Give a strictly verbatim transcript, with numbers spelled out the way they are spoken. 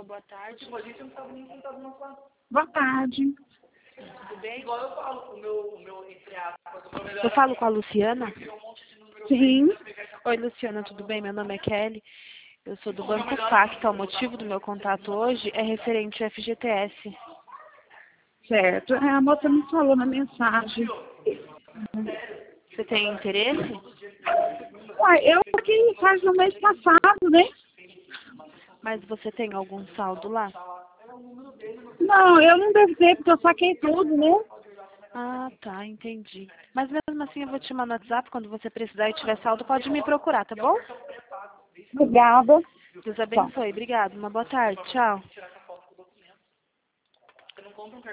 boa tarde. Tipo, a gente não sabe nem quem tá do nosso lado. Boa tarde. Tudo bem? Igual eu falo, o meu, o meu entre aspas, o meu melhor Eu falo com a Luciana? Sim. Oi, Luciana, tudo bem? Meu nome é Kelly. Eu sou do Banco Pacta. O motivo do meu contato hoje é referente ao F G T S. Certo. É, a moça me falou na mensagem. Você tem interesse? Uai, eu paguei faz no mês passado, né? Mas você tem algum saldo lá? Não, eu não devo ter, porque eu saquei tudo, né? Ah, tá, entendi. Mas mesmo assim eu vou te chamar no WhatsApp, quando você precisar e tiver saldo, pode me procurar, tá bom? Obrigada. Deus abençoe. Obrigada. Uma boa tarde. Tchau.